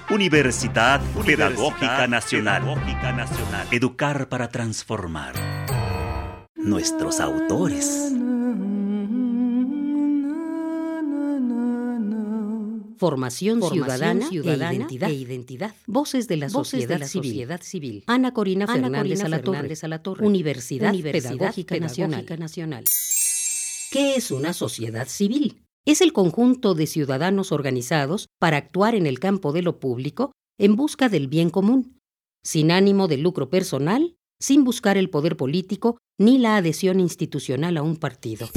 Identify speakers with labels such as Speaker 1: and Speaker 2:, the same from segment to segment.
Speaker 1: Universidad Pedagógica Nacional. Educar para transformar. Nuestros autores.
Speaker 2: Formación ciudadana e identidad. Voces de la sociedad civil. Ana Corina Fernández a la Torre. Universidad Pedagógica Nacional. ¿Qué es una sociedad civil? Es el conjunto de ciudadanos organizados para actuar en el campo de lo público en busca del bien común, sin ánimo de lucro personal, sin buscar el poder político ni la adhesión institucional a un partido.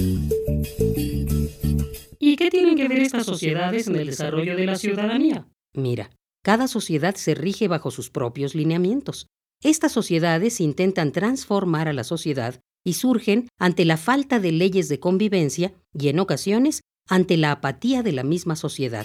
Speaker 3: ¿Y qué tienen que ver estas sociedades en el desarrollo de la ciudadanía?
Speaker 2: Mira, cada sociedad se rige bajo sus propios lineamientos. Estas sociedades intentan transformar a la sociedad y surgen ante la falta de leyes de convivencia y, en ocasiones, ante la apatía de la misma sociedad.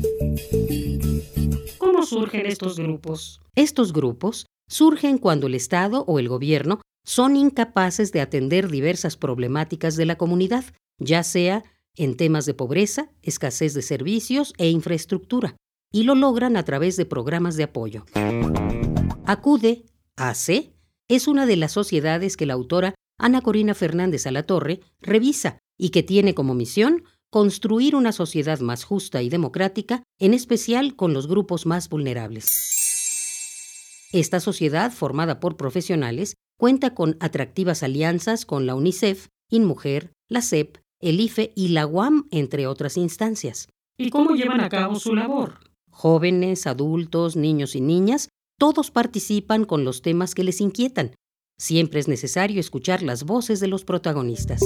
Speaker 3: ¿Cómo surgen estos grupos?
Speaker 2: Estos grupos surgen cuando el Estado o el gobierno son incapaces de atender diversas problemáticas de la comunidad, ya sea en temas de pobreza, escasez de servicios e infraestructura, y lo logran a través de programas de apoyo. Acude, AC, es una de las sociedades que la autora Ana Corina Fernández a la Torre revisa y que tiene como misión construir una sociedad más justa y democrática, en especial con los grupos más vulnerables. Esta sociedad, formada por profesionales, cuenta con atractivas alianzas con la UNICEF, INMUJER, la SEP, el IFE y la UAM, entre otras instancias.
Speaker 3: ¿Y cómo llevan a cabo su labor?
Speaker 2: Jóvenes, adultos, niños y niñas, todos participan con los temas que les inquietan. Siempre es necesario escuchar las voces de los protagonistas.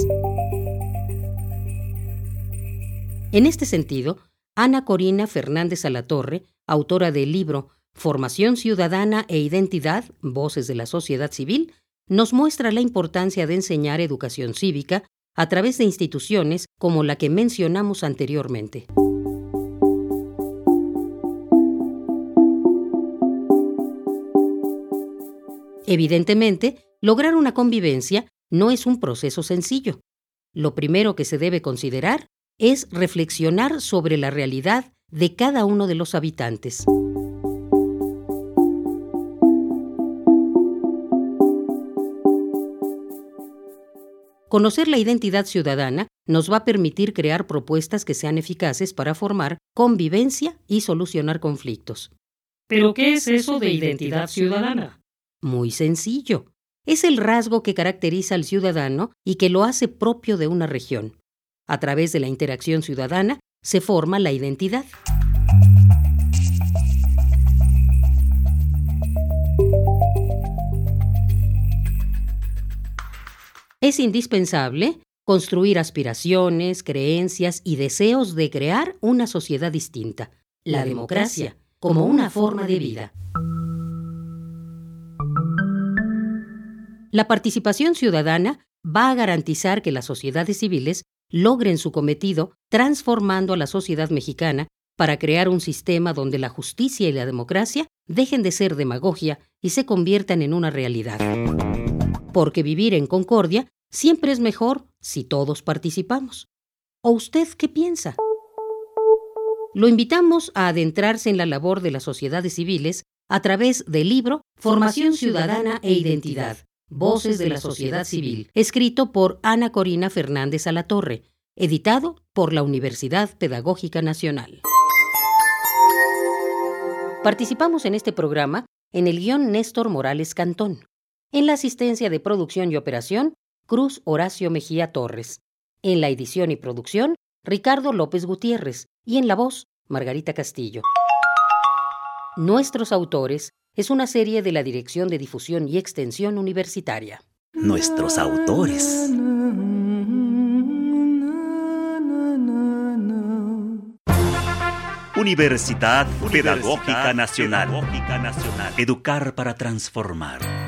Speaker 2: En este sentido, Ana Corina Fernández a la Torre, autora del libro Formación ciudadana e identidad, Voces de la sociedad civil, nos muestra la importancia de enseñar educación cívica a través de instituciones como la que mencionamos anteriormente. Evidentemente, lograr una convivencia no es un proceso sencillo. Lo primero que se debe considerar es reflexionar sobre la realidad de cada uno de los habitantes. Conocer la identidad ciudadana nos va a permitir crear propuestas que sean eficaces para formar convivencia y solucionar conflictos.
Speaker 3: ¿Pero qué es eso de identidad ciudadana?
Speaker 2: Muy sencillo. Es el rasgo que caracteriza al ciudadano y que lo hace propio de una región. A través de la interacción ciudadana se forma la identidad. Es indispensable construir aspiraciones, creencias y deseos de crear una sociedad distinta, la democracia, como una forma de vida. La participación ciudadana va a garantizar que las sociedades civiles logren su cometido transformando a la sociedad mexicana para crear un sistema donde la justicia y la democracia dejen de ser demagogia y se conviertan en una realidad. Porque vivir en concordia siempre es mejor si todos participamos. ¿O usted qué piensa? Lo invitamos a adentrarse en la labor de las sociedades civiles a través del libro Formación ciudadana e identidad, Voces de la sociedad civil, escrito por Ana Corina Fernández a la Torre, editado por la Universidad Pedagógica Nacional. Participamos en este programa en el guión Néstor Morales Cantón, en la asistencia de producción y operación Cruz Horacio Mejía Torres, en la edición y producción Ricardo López Gutiérrez y en la voz Margarita Castillo. Nuestros autores es una serie de la Dirección de Difusión y Extensión Universitaria.
Speaker 1: Nuestros autores. Universidad Pedagógica Nacional. Educar para transformar.